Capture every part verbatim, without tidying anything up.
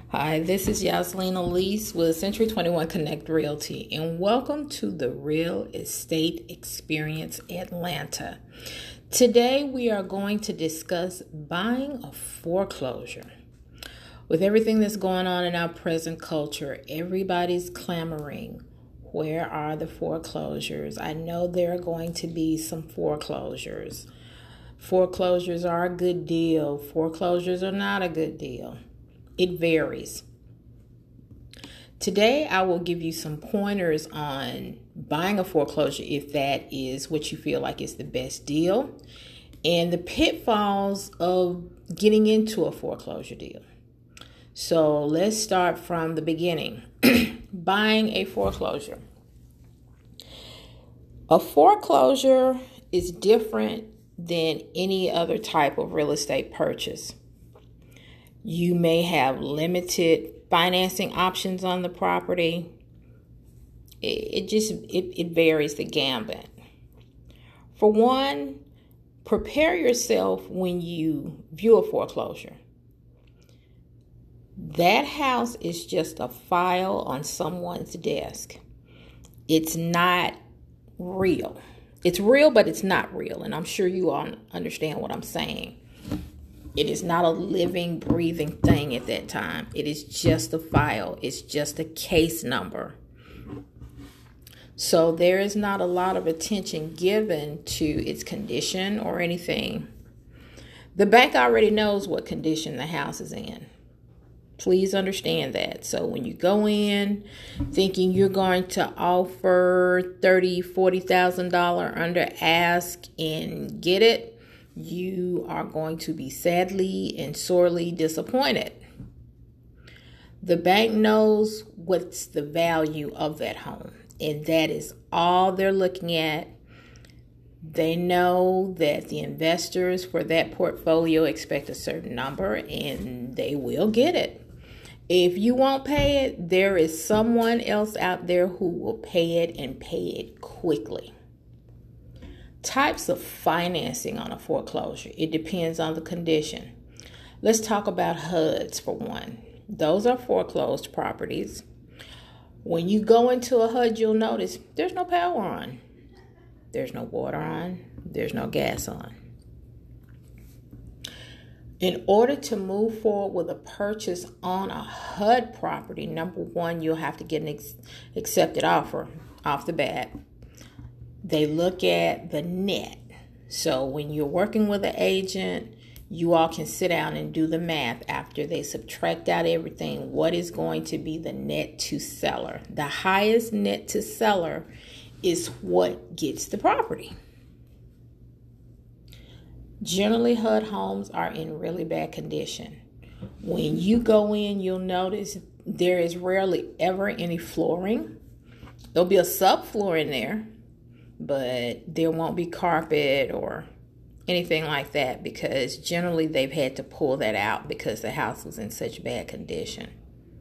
Hi, this is Yaslene Elise with Century twenty-one Connect Realty, and welcome to the Real Estate Experience Atlanta. Today, we are going to discuss buying a foreclosure. With everything that's going on in our present culture, everybody's clamoring. Where are the foreclosures? I know there are going to be some foreclosures. Foreclosures are a good deal. Foreclosures are not a good deal. It varies. Today, I will give you some pointers on buying a foreclosure if that is what you feel like is the best deal, and the pitfalls of getting into a foreclosure deal. So let's start from the beginning. Buying a foreclosure. A foreclosure is different than any other type of real estate purchase. You may have limited financing options on the property. It, it just, it, it varies the gambit. For one, prepare yourself when you view a foreclosure. That house is just a file on someone's desk. It's not real. It's real, but it's not real. And I'm sure you all understand what I'm saying. It is not a living, breathing thing at that time. It is just a file. It's just a case number. So there is not a lot of attention given to its condition or anything. The bank already knows what condition the house is in. Please understand that. So when you go in thinking you're going to offer thirty thousand dollars, forty thousand dollars under ask and get it, you are going to be sadly and sorely disappointed. The bank knows what's the value of that home, and that is all they're looking at. They know that the investors for that portfolio expect a certain number, and they will get it. If you won't pay it, there is someone else out there who will pay it and pay it quickly. Types of financing on a foreclosure. It depends on the condition. Let's talk about H U Ds for one. Those are foreclosed properties. When you go into a H U D, you'll notice there's no power on. There's no water on. There's no gas on. In order to move forward with a purchase on a H U D property, number one, you'll have to get an ex- accepted offer off the bat. They look at the net. So when you're working with an agent, you all can sit down and do the math after they subtract out everything. What is going to be the net to seller? The highest net to seller is what gets the property. Generally, H U D homes are in really bad condition. When you go in, you'll notice there is rarely ever any flooring. There'll be a subfloor in there, but there won't be carpet or anything like that because generally they've had to pull that out because the house was in such bad condition.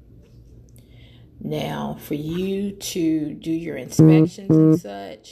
Now, for you to do your inspections and such,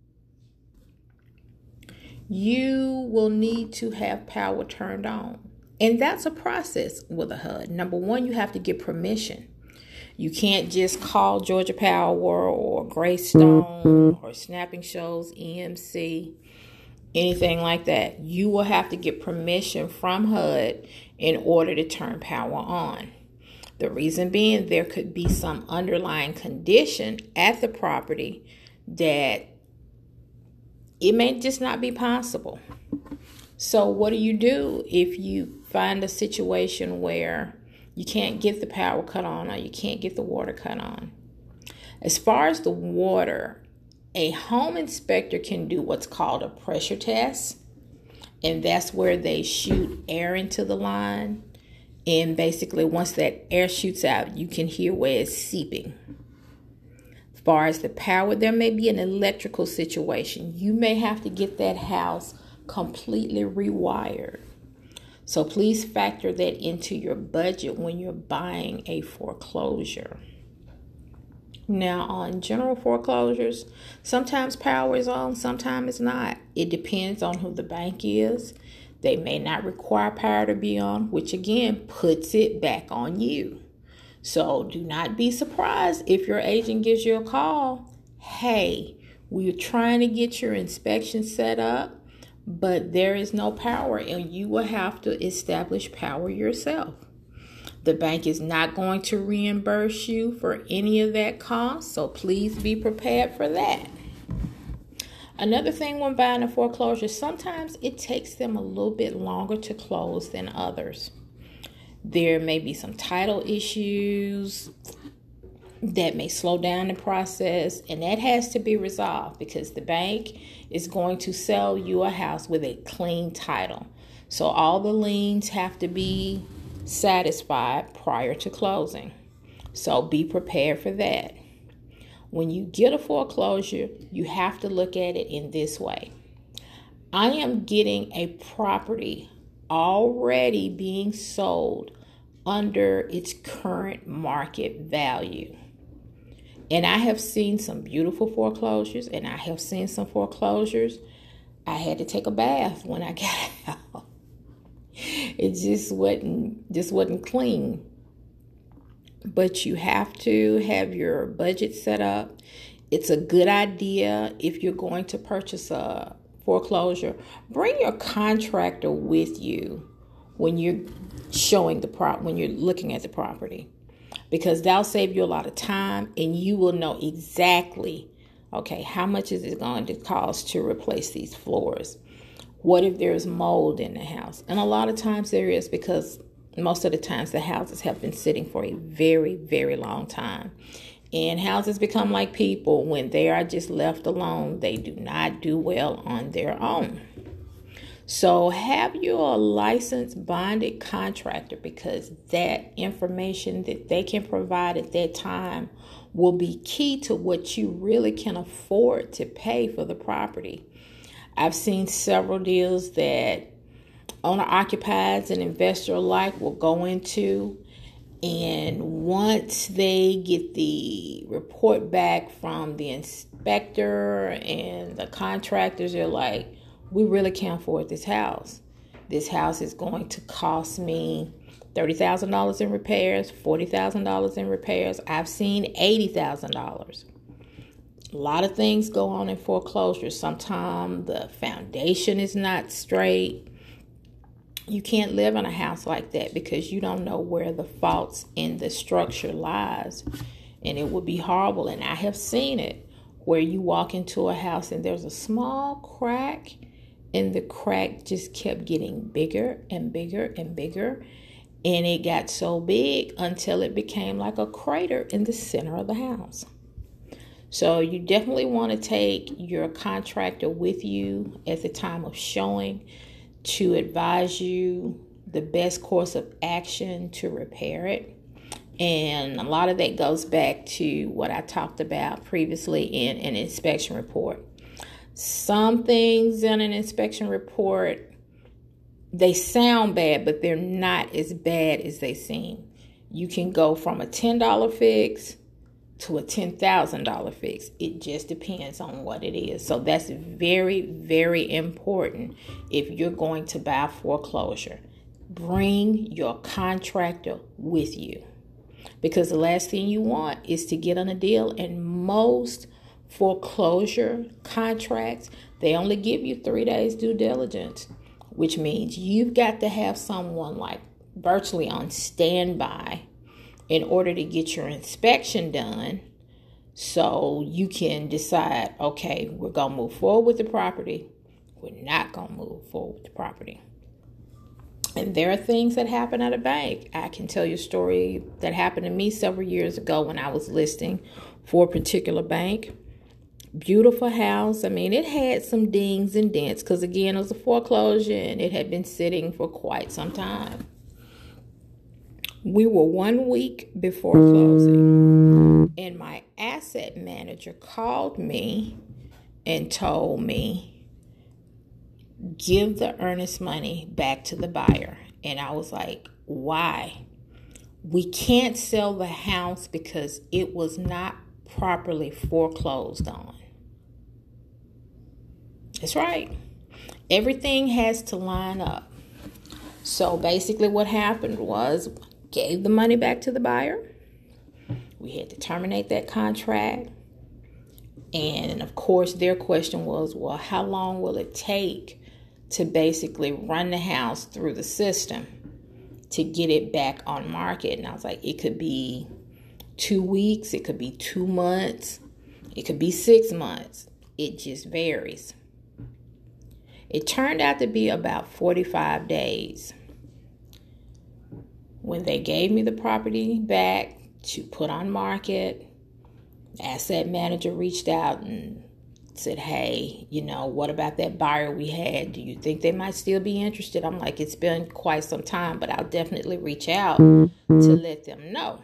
you will need to have power turned on. And that's a process with a H U D. Number one, you have to get permission. You can't just call Georgia Power or Greystone or Snapping Shows, E M C, anything like that. You will have to get permission from H U D in order to turn power on. The reason being there could be some underlying condition at the property that it may just not be possible. So what do you do if you find a situation where you can't get the power cut on or you can't get the water cut on? As far as the water, a home inspector can do what's called a pressure test. And that's where they shoot air into the line. And basically, once that air shoots out, you can hear where it's seeping. As far as the power, there may be an electrical situation. You may have to get that house completely rewired. So please factor that into your budget when you're buying a foreclosure. Now, on general foreclosures, sometimes power is on, sometimes it's not. It depends on who the bank is. They may not require power to be on, which again puts it back on you. So do not be surprised if your agent gives you a call. Hey, we're trying to get your inspection set up, but there is no power, and you will have to establish power yourself. The bank is not going to reimburse you for any of that cost, so please be prepared for that. Another thing when buying a foreclosure, sometimes it takes them a little bit longer to close than others. There may be some title issues that may slow down the process, and that has to be resolved because the bank is going to sell you a house with a clean title. So all the liens have to be satisfied prior to closing. So be prepared for that. When you get a foreclosure, you have to look at it in this way. I am getting a property already being sold under its current market value. And I have seen some beautiful foreclosures, and I have seen some foreclosures I had to take a bath when I got out. It just wasn't just wasn't clean. But you have to have your budget set up. It's a good idea if you're going to purchase a foreclosure. Bring your contractor with you when you're showing the prop when you're looking at the property, because that'll save you a lot of time, and you will know exactly, okay, how much is it going to cost to replace these floors? What if there's mold in the house? And a lot of times there is, because most of the times the houses have been sitting for a very, very long time. And houses become like people. When they are just left alone, they do not do well on their own. So have your licensed bonded contractor, because that information that they can provide at that time will be key to what you really can afford to pay for the property. I've seen several deals that owner-occupieds and investor alike will go into, and once they get the report back from the inspector and the contractors, they're like, we really can't afford this house. This house is going to cost me thirty thousand dollars in repairs, forty thousand dollars in repairs. I've seen eighty thousand dollars. A lot of things go on in foreclosure. Sometimes the foundation is not straight. You can't live in a house like that because you don't know where the faults in the structure lies. And it would be horrible. And I have seen it where you walk into a house and there's a small crack, and the crack just kept getting bigger and bigger and bigger. And it got so big until it became like a crater in the center of the house. So you definitely want to take your contractor with you at the time of showing to advise you the best course of action to repair it. And a lot of that goes back to what I talked about previously in an inspection report. Some things in an inspection report, they sound bad, but they're not as bad as they seem. You can go from a ten dollar fix to a ten thousand dollar fix. It just depends on what it is. So that's very, very important if you're going to buy foreclosure. Bring your contractor with you, because the last thing you want is to get on a deal, and most foreclosure contracts, they only give you three days due diligence, which means you've got to have someone like virtually on standby in order to get your inspection done, so you can decide, okay, we're going to move forward with the property. We're not going to move forward with the property. And there are things that happen at a bank. I can tell you a story that happened to me several years ago when I was listing for a particular bank. Beautiful house. I mean, it had some dings and dents because, again, it was a foreclosure and it had been sitting for quite some time. We were one week before closing, and my asset manager called me and told me, give the earnest money back to the buyer. And I was like, why? We can't sell the house because it was not properly foreclosed on. That's right. Everything has to line up. So basically what happened was, gave the money back to the buyer. We had to terminate that contract. And of course, their question was, well, how long will it take to basically run the house through the system to get it back on market? And I was like, it could be two weeks, it could be two months, it could be six months. It just varies. It turned out to be about forty-five days. When they gave me the property back to put on market, the asset manager reached out and said, hey, you know, what about that buyer we had? Do you think they might still be interested? I'm like, it's been quite some time, but I'll definitely reach out to let them know.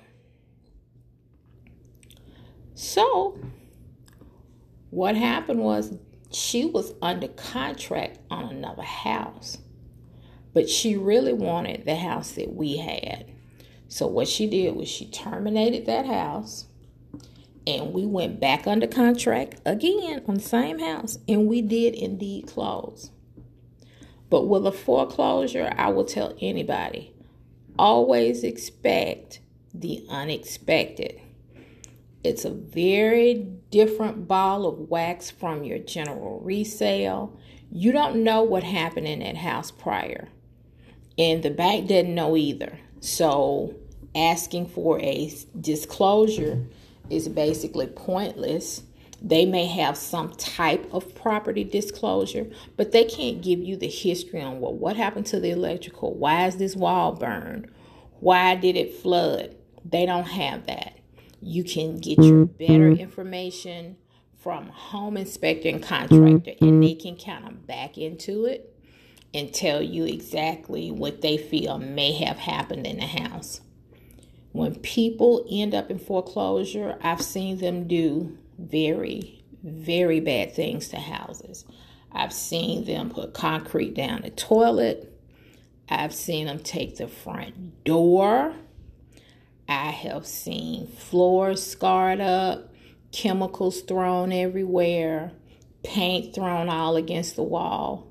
So what happened was she was under contract on another house, but she really wanted the house that we had. So what she did was she terminated that house, and we went back under contract again on the same house, and we did indeed close. But with a foreclosure, I will tell anybody, always expect the unexpected. It's a very different ball of wax from your general resale. You don't know what happened in that house prior, and the bank didn't know either. So asking for a disclosure is basically pointless. They may have some type of property disclosure, but they can't give you the history on, well, what happened to the electrical? Why is this wall burned? Why did it flood? They don't have that. You can get your better information from home inspector and contractor, and they can kind of back into it and tell you exactly what they feel may have happened in the house. When people end up in foreclosure, I've seen them do very, very bad things to houses. I've seen them put concrete down the toilet. I've seen them take the front door. I have seen floors scarred up, chemicals thrown everywhere, paint thrown all against the wall.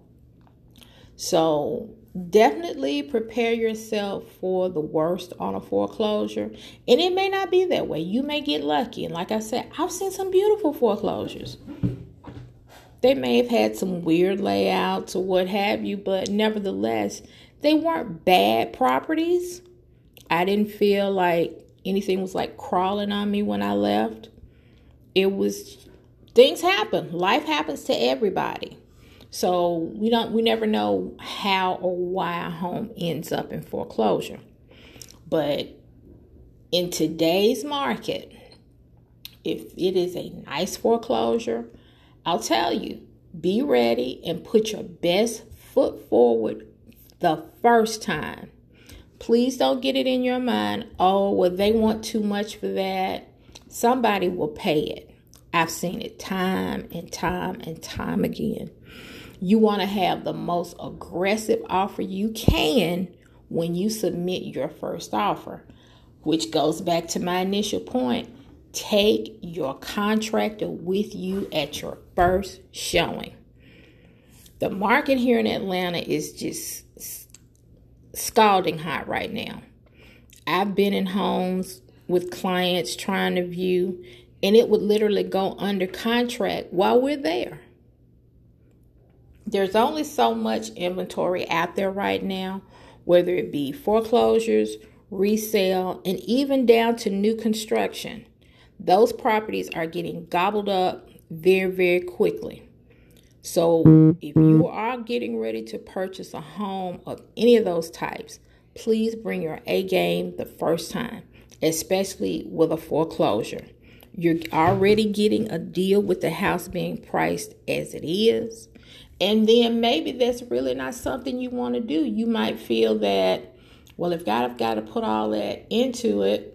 So definitely prepare yourself for the worst on a foreclosure. And it may not be that way. You may get lucky. And like I said, I've seen some beautiful foreclosures. They may have had some weird layouts or what have you, but nevertheless, they weren't bad properties. I didn't feel like anything was like crawling on me when I left. It was, things happen. Life happens to everybody. So we don't, we never know how or why a home ends up in foreclosure. But in today's market, if it is a nice foreclosure, I'll tell you, be ready and put your best foot forward the first time. Please don't get it in your mind, oh, well, they want too much for that. Somebody will pay it. I've seen it time and time and time again. You want to have the most aggressive offer you can when you submit your first offer, which goes back to my initial point. Take your contractor with you at your first showing. The market here in Atlanta is just scalding hot right now. I've been in homes with clients trying to view, and it would literally go under contract while we're there. There's only so much inventory out there right now, whether it be foreclosures, resale, and even down to new construction. Those properties are getting gobbled up very, very quickly. So if you are getting ready to purchase a home of any of those types, please bring your A game the first time, especially with a foreclosure. You're already getting a deal with the house being priced as it is. And then maybe that's really not something you want to do. You might feel that, well, if I've got to put all that into it,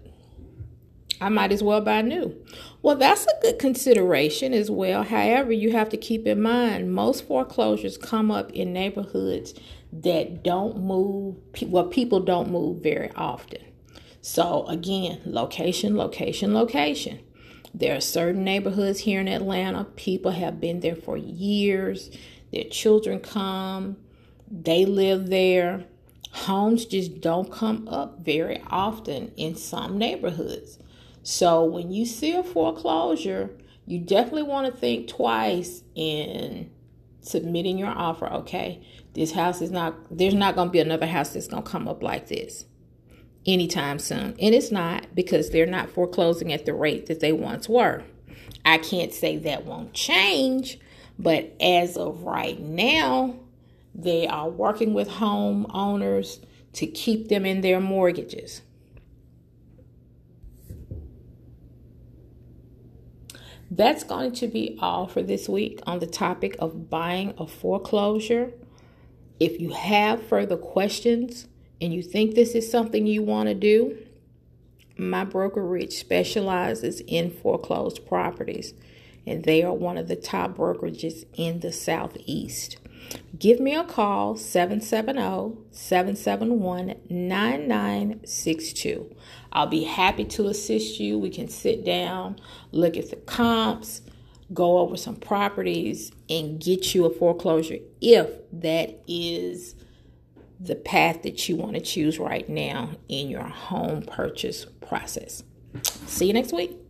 I might as well buy new. Well, that's a good consideration as well. However, you have to keep in mind, most foreclosures come up in neighborhoods that don't move, well, people don't move very often. So again, location, location, location. There are certain neighborhoods here in Atlanta, people have been there for years. Their children come, they live there. Homes just don't come up very often in some neighborhoods. So when you see a foreclosure, you definitely want to think twice in submitting your offer. Okay, this house is not, there's not going to be another house that's going to come up like this anytime soon. And it's not, because they're not foreclosing at the rate that they once were. I can't say that won't change, but as of right now, they are working with homeowners to keep them in their mortgages. That's going to be all for this week on the topic of buying a foreclosure. If you have further questions and you think this is something you want to do, my brokerage specializes in foreclosed properties, and they are one of the top brokerages in the Southeast. Give me a call, seven seven zero, seven seven one, nine nine six two. I'll be happy to assist you. We can sit down, look at the comps, go over some properties, and get you a foreclosure if that is the path that you want to choose right now in your home purchase process. See you next week.